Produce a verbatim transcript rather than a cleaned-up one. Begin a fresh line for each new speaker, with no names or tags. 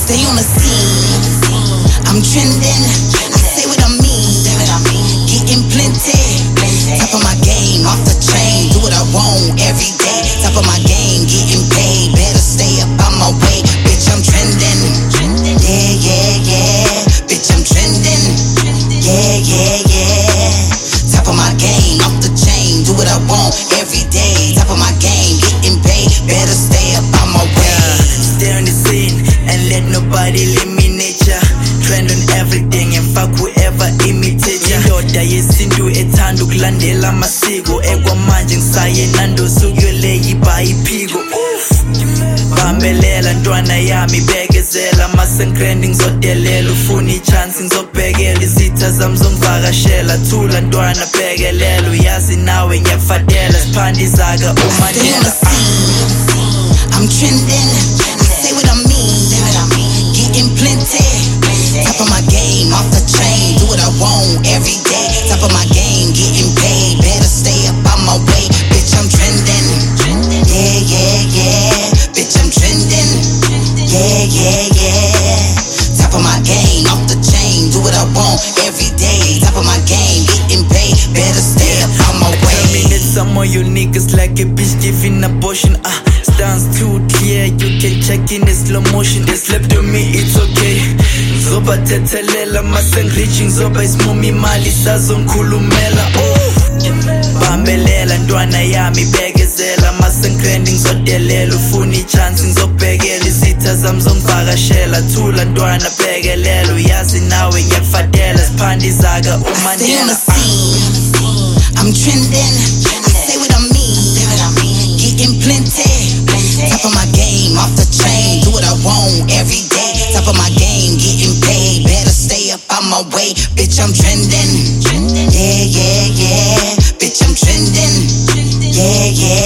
stay on the scene. I'm trending. I say what I mean. Getting plenty. Top of my game, off the chain. Do what I want every day. Top of my game, getting paid. Better stay up on my way. Bitch, I'm trending. Yeah, yeah, yeah. Bitch, I'm trending. Yeah, yeah, yeah. Top of my game, off the chain. Do what I want every day. Top of my game, getting paid. Better stay up on my way.
Yeah, stay on the scene and let nobody eliminate ya. Trend on everything and fuck whoever imitate ya. Indoda yesintu ethanda ukulandela amasiko. Ekwamanje ngisaye nando sukuyole yiba iphiko. Bambelela ntwana yami bekezela. Masengrandi ngizodelela. Ufuna ichance ngizokubhekela. Izitha zami zongivakashela. Thula ntwana bhekelela. Uyazi nawe ngiyafadela. Siphanda izaka uMandela.
I'm trending. I say what I mean. Getting plenty. Top of my game, off the chain. Do what I want every day. Top of my game, getting paid. Better stay up on my way. Bitch, I'm trending. Yeah, yeah, yeah. Bitch, I'm trending. Yeah, yeah, yeah. Top of my game, off the chain. Do what I want every day. Top of my game, getting paid. Better stay up on my way.
Terminate some of you niggas like a bitch giving abortion. Ah, stands too clear. You can check in the slow motion. They slept on me, it's okay. Zoba tetelela masenglitching. Zoba ismumi mali sazonkhulumela. Oh, bambelela ntwana yami bekezela. Masengrandi ngizodelela. Ufuna ichance ngizokubhekela. Izitha zami zongivakashela. Thula ntwana bhekelela. Uyazi nawe ngiyakufadela. Siphanda izaka uMandela.
I'm trending. I say what I mean. Getting plenty. Top of my game, off the chain. Do what I want every day. Top of my game, getting paid. Better stay up on my way. Bitch, I'm trending. Yeah, yeah, yeah. Bitch, I'm trending. Yeah, yeah.